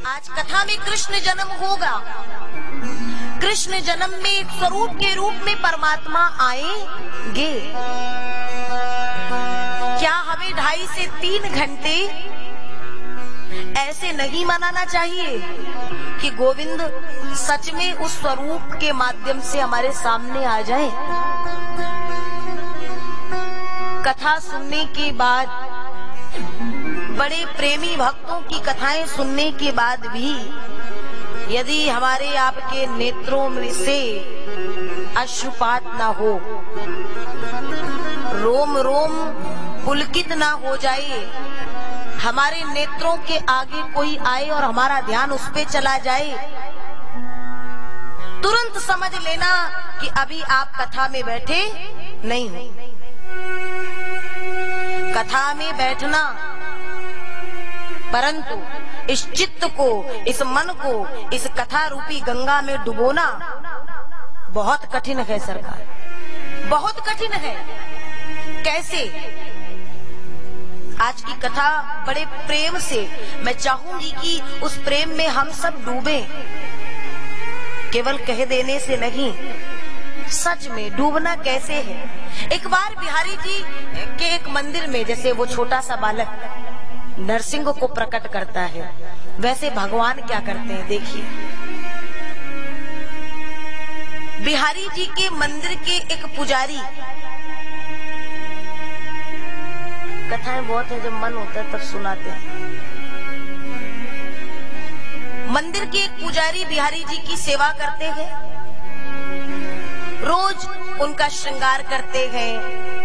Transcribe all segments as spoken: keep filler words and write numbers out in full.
आज कथा में कृष्ण जन्म होगा। कृष्ण जन्म में एक स्वरूप के रूप में परमात्मा आएंगे। क्या हमें ढाई से तीन घंटे ऐसे नहीं मनाना चाहिए कि गोविंद सच में उस स्वरूप के माध्यम से हमारे सामने आ जाए? कथा सुनने के बाद, बड़े प्रेमी भक्तों की कथाएं सुनने के बाद भी यदि हमारे आपके नेत्रों में से अश्रुपात ना हो, रोम रोम पुलकित ना हो जाए, हमारे नेत्रों के आगे कोई आए और हमारा ध्यान उस पे चला जाए, तुरंत समझ लेना कि अभी आप कथा में बैठे नहीं हो। कथा में बैठना, परंतु इस चित्त को, इस मन को इस कथा रूपी गंगा में डुबोना बहुत कठिन है सरकार, बहुत कठिन है। कैसे? आज की कथा बड़े प्रेम से मैं चाहूंगी कि उस प्रेम में हम सब डूबे, केवल कह देने से नहीं, सच में डूबना कैसे है। एक बार बिहारी जी के एक मंदिर में, जैसे वो छोटा सा बालक नरसिंह को प्रकट करता है, वैसे भगवान क्या करते हैं देखिए। बिहारी जी के मंदिर के एक पुजारी, कथाएं बहुत है, जब मन होता है तब सुनाते हैं। मंदिर के एक पुजारी बिहारी जी की सेवा करते हैं, रोज उनका श्रृंगार करते हैं,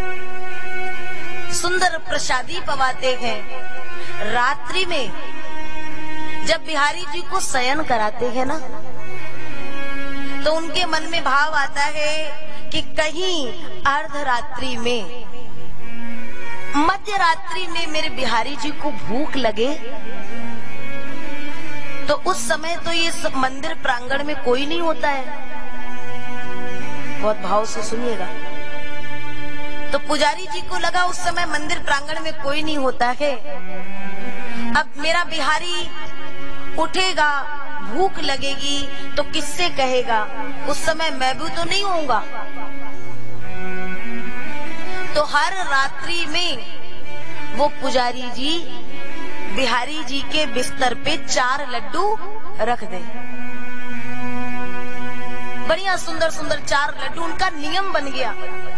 सुंदर प्रसादी पवाते हैं। रात्रि में जब बिहारी जी को शयन कराते हैं ना, तो उनके मन में भाव आता है कि कहीं अर्धरात्रि में, मध्य रात्रि में मेरे बिहारी जी को भूख लगे, तो उस समय तो ये मंदिर प्रांगण में कोई नहीं होता है। बहुत भाव से सुनिएगा। तो पुजारी जी को लगा उस समय मंदिर प्रांगण में कोई नहीं होता है, अब मेरा बिहारी उठेगा, भूख लगेगी तो किससे कहेगा, उस समय मैं भी तो नहीं होऊंगा। तो हर रात्रि में वो पुजारी जी बिहारी जी के बिस्तर पे चार लड्डू रख दे। बढ़िया सुंदर सुंदर चार लड्डू, उनका नियम बन गया।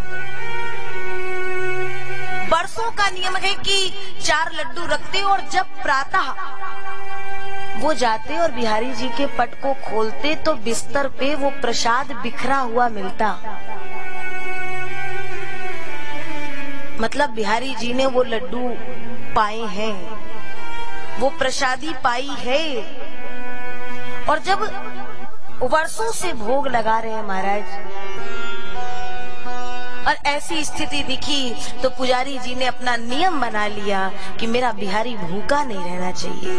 बरसों का नियम है कि चार लड्डू रखते और जब प्रातः वो जाते और बिहारी जी के पट को खोलते तो बिस्तर पे वो प्रसाद बिखरा हुआ मिलता। मतलब बिहारी जी ने वो लड्डू पाए हैं, वो प्रसादी पाई है। और जब वर्षों से भोग लगा रहे हैं महाराज, और ऐसी स्थिति दिखी तो पुजारी जी ने अपना नियम बना लिया कि मेरा बिहारी भूखा नहीं रहना चाहिए।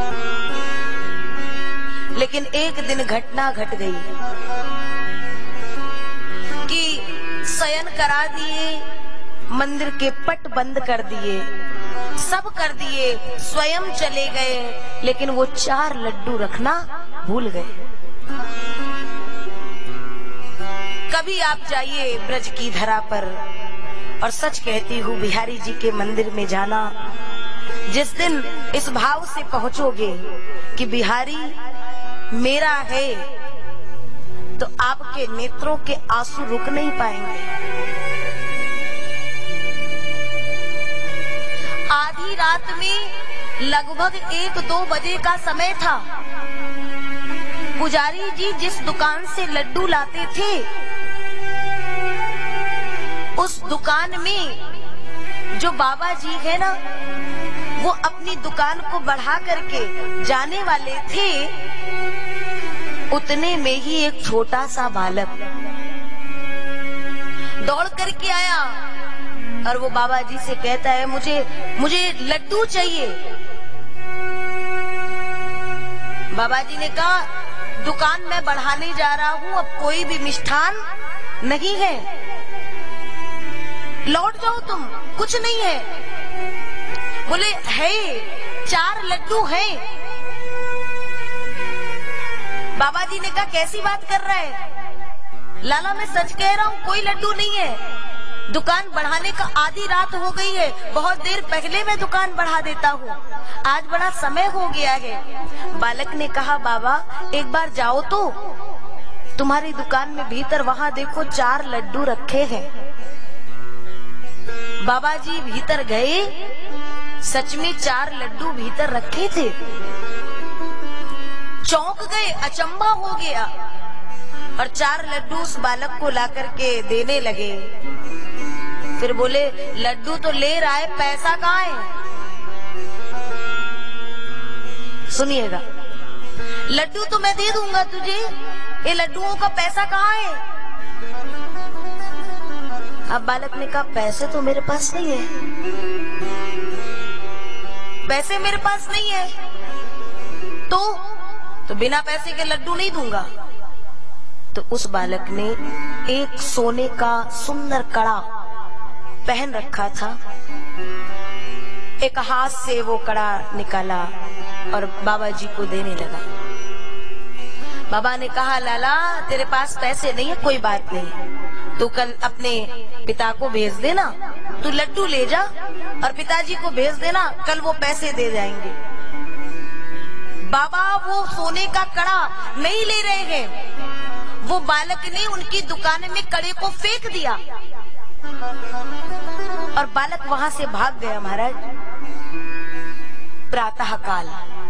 लेकिन एक दिन घटना घट गई कि शयन करा दिए, मंदिर के पट बंद कर दिए, सब कर दिए, स्वयं चले गए, लेकिन वो चार लड्डू रखना भूल गए। कभी आप जाइए ब्रज की धरा पर, और सच कहती हूँ बिहारी जी के मंदिर में जाना, जिस दिन इस भाव से पहुंचोगे कि बिहारी मेरा है, तो आपके नेत्रों के आंसू रुक नहीं पाएंगे। आधी रात में लगभग एक दो बजे का समय था। पुजारी जी जिस दुकान से लड्डू लाते थे, उस दुकान में जो बाबा जी है ना, वो अपनी दुकान को बढ़ा करके जाने वाले थे। उतने में ही एक छोटा सा बालक दौड़ करके आया और वो बाबा जी से कहता है, मुझे मुझे लड्डू चाहिए। बाबा जी ने कहा, दुकान में बढ़ाने जा रहा हूँ, अब कोई भी मिष्ठान नहीं है, लौट जाओ तुम, कुछ नहीं है। बोले है, चार लड्डू हैं। बाबा जी ने कहा कैसी बात कर रहा है? लाला मैं सच कह रहा हूँ, कोई लड्डू नहीं है। दुकान बढ़ाने का आधी रात हो गई है, बहुत देर पहले मैं दुकान बढ़ा देता हूँ, आज बड़ा समय हो गया है। बालक ने कहा बाबा एक बार जाओ तो, तुम्हारी दुकान में भीतर वहाँ देखो चार लड्डू रखे हैं। बाबा जी भीतर गए, सच में चार लड्डू भीतर रखे थे। चौंक गए, अचंभा हो गया और चार लड्डू उस बालक को ला करके देने लगे। फिर बोले लड्डू तो ले रहा है, पैसा कहाँ है? सुनिएगा, लड्डू तो मैं दे दूंगा तुझे, ये लड्डुओं का पैसा कहाँ है? अब बालक ने कहा पैसे तो मेरे पास नहीं है, पैसे मेरे पास नहीं है, तो तो बिना पैसे के लड्डू नहीं दूंगा। तो उस बालक ने एक सोने का सुंदर कड़ा पहन रखा था, एक हाथ से वो कड़ा निकाला और बाबा जी को देने लगा। बाबा ने कहा लाला तेरे पास पैसे नहीं है, कोई बात नहीं, तू कल अपने पिता को भेज देना, तू लड्डू ले जा और पिताजी को भेज देना, कल वो पैसे दे जाएंगे। बाबा वो सोने का कड़ा नहीं ले रहे हैं, वो बालक ने उनकी दुकान में कड़े को फेंक दिया और बालक वहां से भाग गया। महाराज प्रातः काल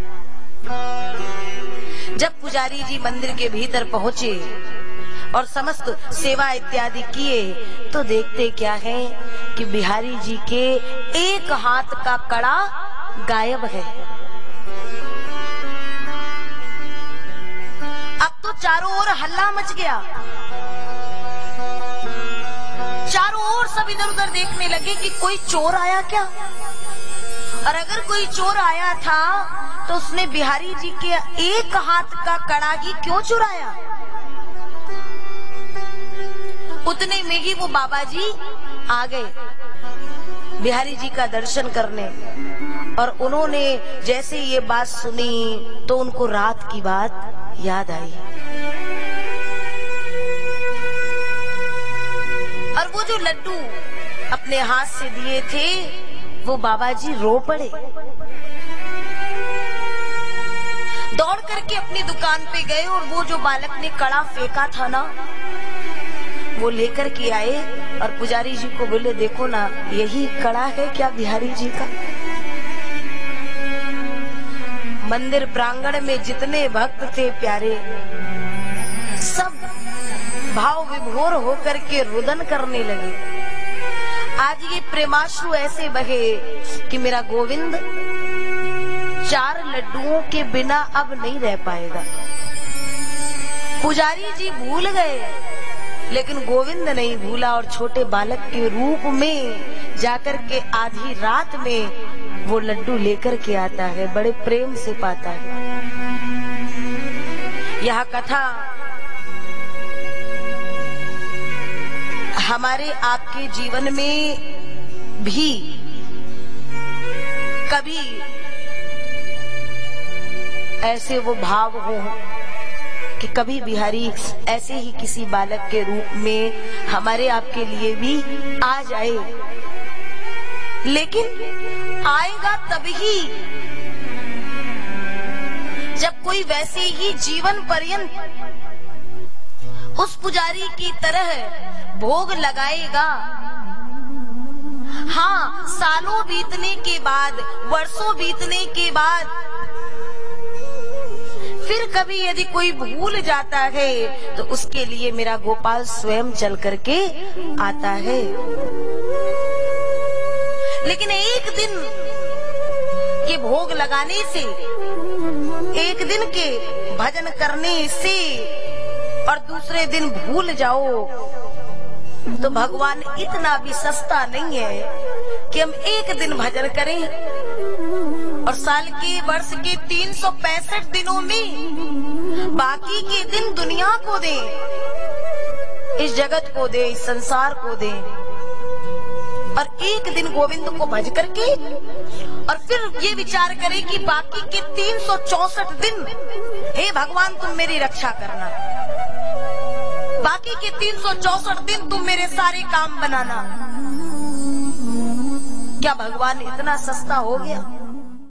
जब पुजारी जी मंदिर के भीतर पहुंचे और समस्त सेवा इत्यादि किए तो देखते क्या है कि बिहारी जी के एक हाथ का कड़ा गायब है। अब तो चारों ओर हल्ला मच गया, चारों ओर सब इधर उधर देखने लगे कि कोई चोर आया क्या, और अगर कोई चोर आया था तो उसने बिहारी जी के एक हाथ का कड़ा ही क्यों चुराया। उतने में ही वो बाबा जी आ गए बिहारी जी का दर्शन करने, और उन्होंने जैसे ये बात सुनी तो उनको रात की बात याद आई। और वो जो लड्डू अपने हाथ से दिए थे वो बाबा जी रो पड़े, दौड़ करके अपनी दुकान पे गए और वो जो बालक ने कड़ा फेंका था ना वो लेकर के आए और पुजारी जी को बोले देखो ना यही कड़ा है क्या बिहारी जी का। मंदिर प्रांगण में जितने भक्त थे प्यारे सब भाव विभोर होकर के रुदन करने लगे। आज ये प्रेमाश्रु ऐसे बहे कि मेरा गोविंद चार लड्डुओं के बिना अब नहीं रह पाएगा। पुजारी जी भूल गए लेकिन गोविंद नहीं भूला, और छोटे बालक के रूप में जाकर के आधी रात में वो लड्डू लेकर के आता है, बड़े प्रेम से पाता है। यह कथा हमारे आपके जीवन में भी कभी ऐसे वो भाव हो कि कभी बिहारी ऐसे ही किसी बालक के रूप में हमारे आपके लिए भी आ जाए, लेकिन आएगा तभी जब कोई वैसे ही जीवन पर्यंत उस पुजारी की तरह भोग लगाएगा। हाँ, सालों बीतने के बाद, वर्षों बीतने के बाद फिर कभी यदि कोई भूल जाता है तो उसके लिए मेरा गोपाल स्वयं चल करके आता है। लेकिन एक दिन के भोग लगाने से, एक दिन के भजन करने से और दूसरे दिन भूल जाओ तो भगवान इतना भी सस्ता नहीं है कि हम एक दिन भजन करें और साल के वर्ष के तीन सौ पैंसठ दिनों में बाकी के दिन दुनिया को दें, इस जगत को दें, इस संसार को दें। और एक दिन गोविंद को भज करके और फिर ये विचार करे कि बाकी के तीन सौ चौसठ दिन हे भगवान तुम मेरी रक्षा करना, बाकी के तीन सौ चौसठ दिन तुम मेरे सारे काम बनाना। क्या भगवान इतना सस्ता हो गया?